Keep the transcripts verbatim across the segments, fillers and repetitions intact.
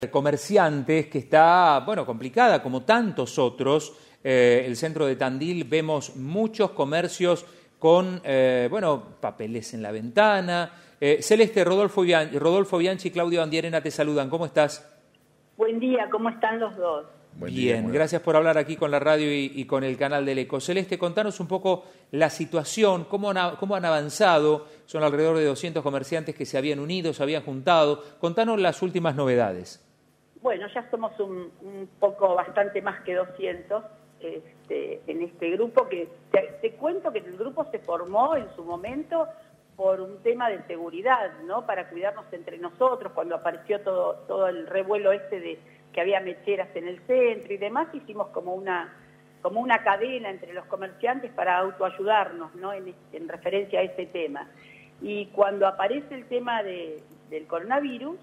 Comerciantes que está, bueno, complicada como tantos otros. Eh, el centro de Tandil vemos muchos comercios con, eh, bueno, papeles en la ventana. Eh, Celeste, Rodolfo, Bian- Rodolfo Bianchi y Claudio Andierena te saludan. ¿Cómo estás? Buen día, ¿cómo están los dos? Buen Bien, día, gracias por hablar aquí con la radio y, y con el canal del Eco. Celeste, contanos un poco la situación, cómo han, cómo han avanzado. Son alrededor de doscientos comerciantes que se habían unido, se habían juntado. Contanos las últimas novedades. Bueno, ya somos un, un poco bastante más que doscientos este, en este grupo, que te, te cuento que el grupo se formó en su momento por un tema de seguridad, ¿no? Para cuidarnos entre nosotros, cuando apareció todo, todo el revuelo este de que había mecheras en el centro y demás, hicimos como una, como una cadena entre los comerciantes para autoayudarnos, ¿no? En, en referencia a ese tema. Y cuando aparece el tema de, del coronavirus,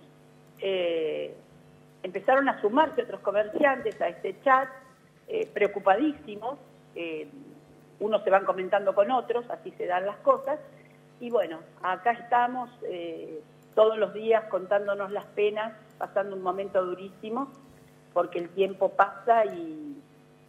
eh, empezaron a sumarse otros comerciantes a este chat, eh, preocupadísimos, eh, unos se van comentando con otros, así se dan las cosas, y bueno, acá estamos eh, todos los días contándonos las penas, pasando un momento durísimo, porque el tiempo pasa y,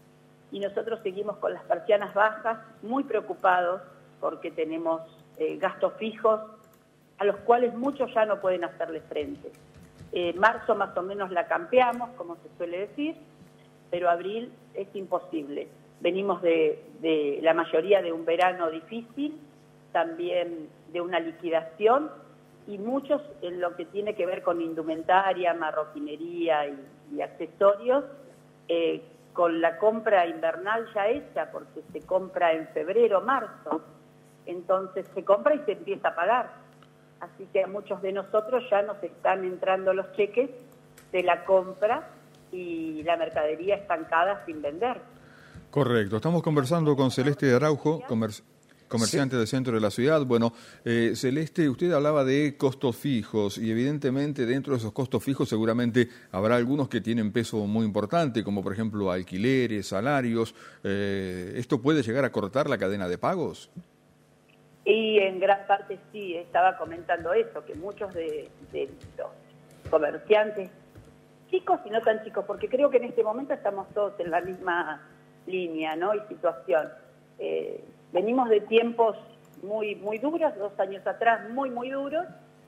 y nosotros seguimos con las persianas bajas, muy preocupados porque tenemos eh, gastos fijos a los cuales muchos ya no pueden hacerle frente. Eh, marzo más o menos la campeamos, como se suele decir, pero abril es imposible. Venimos de, de la mayoría de un verano difícil, también de una liquidación, y muchos en lo que tiene que ver con indumentaria, marroquinería y, y accesorios, eh, con la compra invernal ya hecha, porque se compra en febrero, marzo, entonces se compra y se empieza a pagar. Así que a muchos de nosotros ya nos están entrando los cheques de la compra y la mercadería estancada sin vender. Correcto. Estamos conversando con Celeste Araujo, comer comerciante sí. del centro de la ciudad. Bueno, eh, Celeste, usted hablaba de costos fijos y evidentemente dentro de esos costos fijos seguramente habrá algunos que tienen peso muy importante, como por ejemplo alquileres, salarios. Eh, ¿Esto puede llegar a cortar la cadena de pagos? Y en gran parte sí, estaba comentando eso, que muchos de, de los comerciantes, chicos y no tan chicos, porque creo que en este momento estamos todos en la misma línea, ¿no? Y situación. Eh, venimos de tiempos muy, muy duros, dos años atrás muy, muy duros,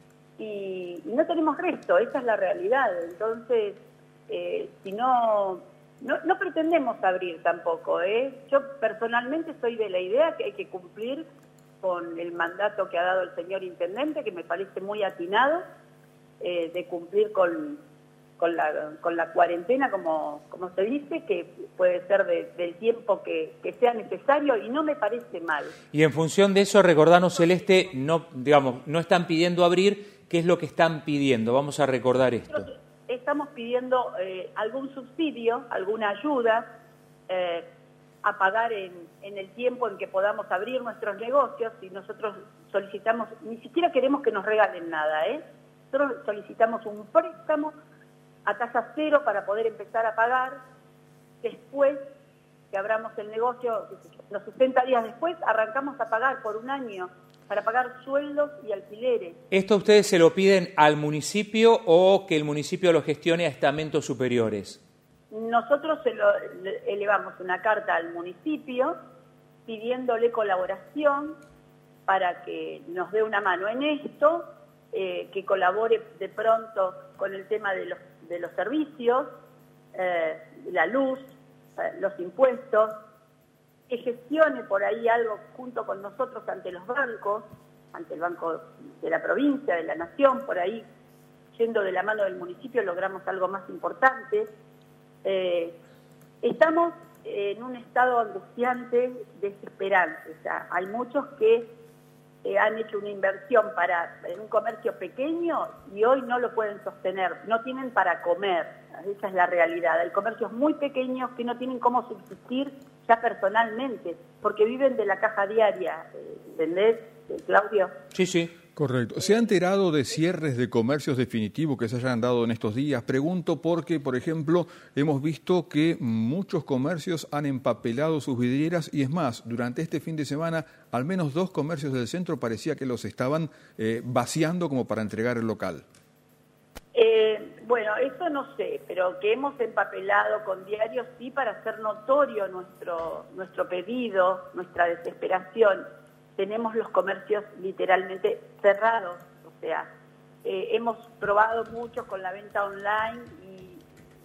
y, y no tenemos resto, esa es la realidad. Entonces, eh, si no, no, no pretendemos abrir tampoco, ¿eh? Yo personalmente soy de la idea que hay que cumplir con el mandato que ha dado el señor intendente, que me parece muy atinado, eh, de cumplir con, con, la, con la cuarentena, como, como se dice, que puede ser de, del tiempo que, que sea necesario, y no me parece mal. Y en función de eso, recordanos, Celeste, no, digamos, no están pidiendo abrir, ¿qué es lo que están pidiendo? Vamos a recordar esto. Nosotros estamos pidiendo eh, algún subsidio, alguna ayuda, eh, a pagar en, en el tiempo en que podamos abrir nuestros negocios, y nosotros solicitamos, ni siquiera queremos que nos regalen nada, ¿eh? Nosotros solicitamos un préstamo a tasa cero para poder empezar a pagar. Después que abramos el negocio, los sesenta días después, arrancamos a pagar por un año para pagar sueldos y alquileres. ¿Esto ustedes se lo piden al municipio o que el municipio lo gestione a estamentos superiores? Nosotros se lo, elevamos una carta al municipio pidiéndole colaboración para que nos dé una mano en esto, eh, que colabore de pronto con el tema de los, de los servicios, eh, la luz, eh, los impuestos, que gestione por ahí algo junto con nosotros ante los bancos, ante el Banco de la Provincia, de la Nación, por ahí, yendo de la mano del municipio, logramos algo más importante. Eh, estamos en un estado angustiante, desesperante. O sea, hay muchos que eh, han hecho una inversión para en un comercio pequeño y hoy no lo pueden sostener, no tienen para comer. Esa es la realidad. Hay comercios muy pequeños que no tienen cómo subsistir ya personalmente, porque viven de la caja diaria, ¿entendés, Claudio? Sí, sí. Correcto. ¿Se ha enterado de cierres de comercios definitivos que se hayan dado en estos días? Pregunto porque, por ejemplo, hemos visto que muchos comercios han empapelado sus vidrieras y es más, durante este fin de semana, al menos dos comercios del centro parecía que los estaban eh, vaciando como para entregar el local. Eh, Bueno, eso no sé, pero que hemos empapelado con diarios sí para hacer notorio nuestro, nuestro pedido, nuestra desesperación. Tenemos los comercios literalmente cerrados, o sea, eh, hemos probado mucho con la venta online y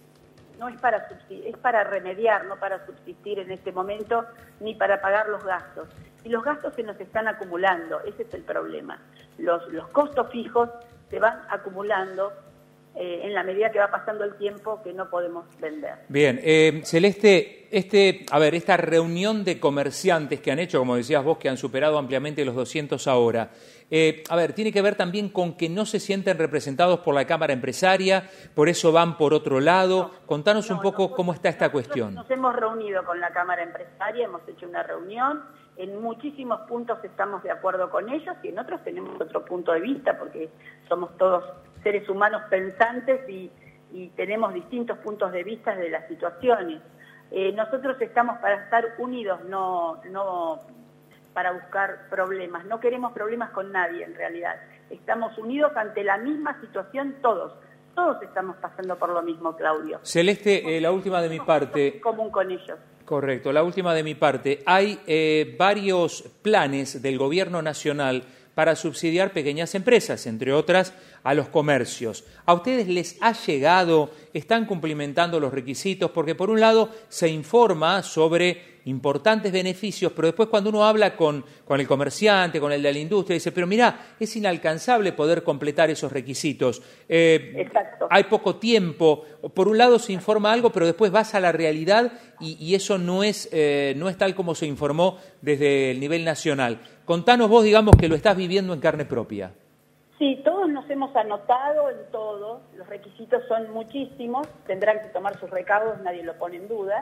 no es para subsistir, es para remediar, no para subsistir en este momento, ni para pagar los gastos. Y los gastos se nos están acumulando, ese es el problema. Los, los costos fijos se van acumulando eh, en la medida que va pasando el tiempo que no podemos vender. Bien, eh, Celeste, este, a ver, esta reunión de comerciantes que han hecho, como decías vos, que han superado ampliamente los doscientos ahora, eh, a ver, tiene que ver también con que no se sienten representados por la Cámara Empresaria, por eso van por otro lado. No, Contanos no, un poco nosotros, cómo está esta cuestión. Nos hemos reunido con la Cámara Empresaria, hemos hecho una reunión. En muchísimos puntos estamos de acuerdo con ellos y en otros tenemos otro punto de vista porque somos todos seres humanos pensantes y, y tenemos distintos puntos de vista de las situaciones. Eh, nosotros estamos para estar unidos, no, no para buscar problemas. No queremos problemas con nadie en realidad. Estamos unidos ante la misma situación todos. Todos estamos pasando por lo mismo, Claudio. Celeste, eh, la última de mi parte. En común con ellos. Correcto, la última de mi parte. Hay eh, varios planes del Gobierno Nacional para subsidiar pequeñas empresas, entre otras a los comercios. ¿A ustedes les ha llegado, están cumplimentando los requisitos? Porque por un lado se informa sobre importantes beneficios, pero después cuando uno habla con, con el comerciante, con el de la industria, dice, pero mirá, es inalcanzable poder completar esos requisitos. Eh, Exacto. Hay poco tiempo. Por un lado se informa algo, pero después vas a la realidad y, y eso no es, eh, no es tal como se informó desde el nivel nacional. Contanos vos, digamos, que lo estás viviendo en carne propia. Sí, todos nos hemos anotado en todo, los requisitos son muchísimos, tendrán que tomar sus recaudos, nadie lo pone en duda,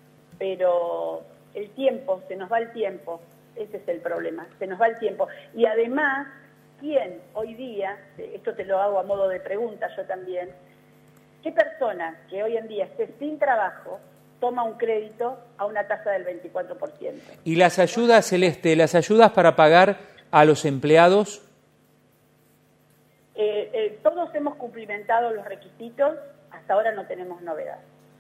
pero el tiempo, se nos va el tiempo, ese es el problema, se nos va el tiempo. Y además, ¿quién hoy día, esto te lo hago a modo de pregunta yo también, qué persona que hoy en día esté sin trabajo toma un crédito a una tasa del veinticuatro por ciento? ¿Y las ayudas, Celeste, las ayudas para pagar a los empleados? Eh, eh, todos hemos cumplimentado los requisitos, hasta ahora no tenemos novedad.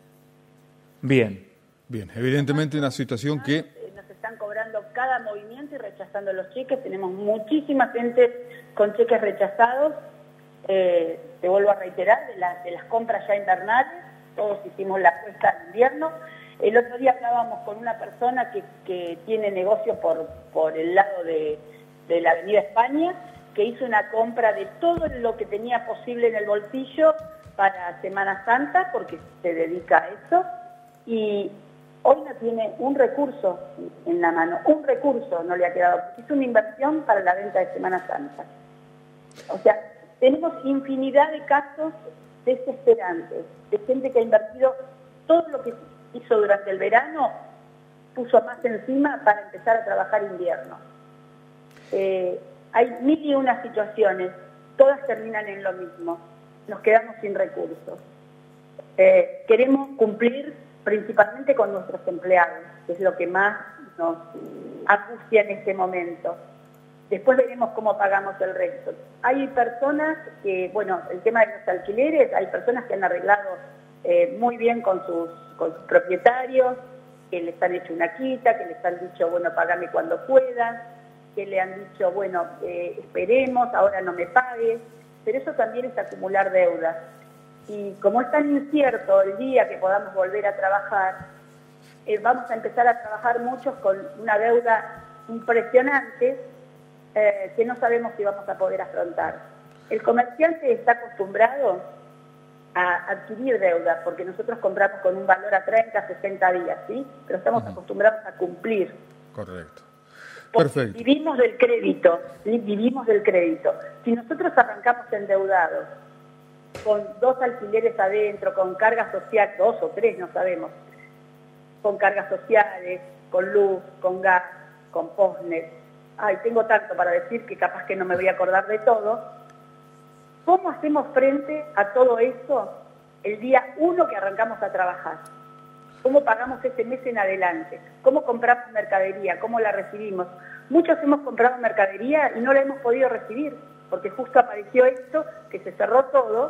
Bien. Bien, evidentemente una situación que... Nos están cobrando cada movimiento y rechazando los cheques, tenemos muchísima gente con cheques rechazados, eh, te vuelvo a reiterar, de, la, de las compras ya invernales, todos hicimos la apuesta de invierno. El otro día hablábamos con una persona que, que tiene negocio por, por el lado de, de la Avenida España, que hizo una compra de todo lo que tenía posible en el bolsillo para Semana Santa, porque se dedica a eso, y hoy no tiene un recurso en la mano, un recurso no le ha quedado, es una inversión para la venta de Semana Santa. O sea, tenemos infinidad de casos desesperantes, de gente que ha invertido todo lo que hizo durante el verano, puso más encima para empezar a trabajar invierno. Eh, hay mil y una situaciones, todas terminan en lo mismo, nos quedamos sin recursos. Eh, queremos cumplir principalmente con nuestros empleados, que es lo que más nos angustia en este momento. Después veremos cómo pagamos el resto. Hay personas que, bueno, el tema de los alquileres, hay personas que han arreglado eh, muy bien con sus, con sus propietarios, que les han hecho una quita, que les han dicho, bueno, pagame cuando puedas, que le han dicho, bueno, eh, esperemos, ahora no me pagues, pero eso también es acumular deudas. Y como es tan incierto el día que podamos volver a trabajar, eh, vamos a empezar a trabajar muchos con una deuda impresionante eh, que no sabemos si vamos a poder afrontar. El comerciante está acostumbrado a adquirir deuda, porque nosotros compramos con un valor a treinta, sesenta días, ¿sí? Pero estamos uh-huh. acostumbrados a cumplir. Correcto. Perfecto. Vivimos del crédito, ¿sí? Vivimos del crédito. Si nosotros arrancamos endeudados, con dos alquileres adentro, con cargas sociales, dos o tres, no sabemos, con cargas sociales, con luz, con gas, con postnet. Ay, tengo tanto para decir que capaz que no me voy a acordar de todo. ¿Cómo hacemos frente a todo eso el día uno que arrancamos a trabajar? ¿Cómo pagamos ese mes en adelante? ¿Cómo compramos mercadería? ¿Cómo la recibimos? Muchos hemos comprado mercadería y no la hemos podido recibir, porque justo apareció esto, que se cerró todo,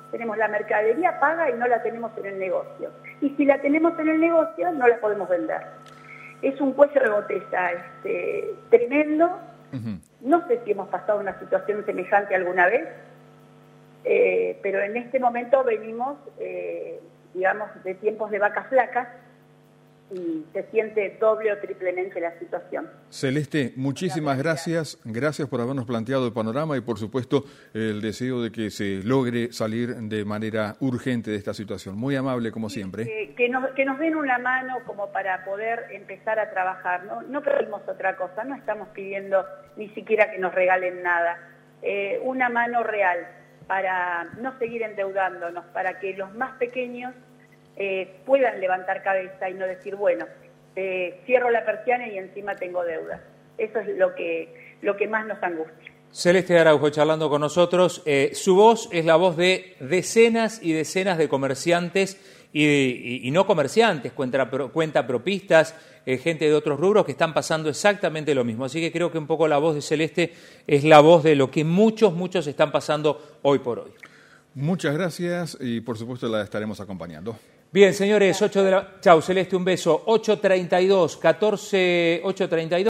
Tenemos la mercadería paga y no la tenemos en el negocio. Y si la tenemos en el negocio, no la podemos vender. Es un cuello de botella este, tremendo. Uh-huh. No sé si hemos pasado una situación semejante alguna vez, eh, pero en este momento venimos, eh, digamos, de tiempos de vacas flacas, y se siente doble o triplemente la situación. Celeste, muchísimas gracias. Gracias por habernos planteado el panorama y, por supuesto, el deseo de que se logre salir de manera urgente de esta situación. Muy amable, como siempre. Que, que, nos, que nos den una mano como para poder empezar a trabajar. No, no pedimos otra cosa, no estamos pidiendo ni siquiera que nos regalen nada. Eh, una mano real para no seguir endeudándonos, para que los más pequeños Eh, puedan levantar cabeza y no decir, bueno, eh, cierro la persiana y encima tengo deudas. Eso es lo que, lo que más nos angustia. Celeste Araujo charlando con nosotros. Eh, su voz es la voz de decenas y decenas de comerciantes y, y, y no comerciantes, cuenta, cuentapropistas, eh, gente de otros rubros que están pasando exactamente lo mismo. Así que creo que un poco la voz de Celeste es la voz de lo que muchos, muchos están pasando hoy por hoy. Muchas gracias y por supuesto la estaremos acompañando. Bien, señores, ocho de la... Chau, Celeste, un beso. ocho treinta y dos, catorce, ocho treinta y dos.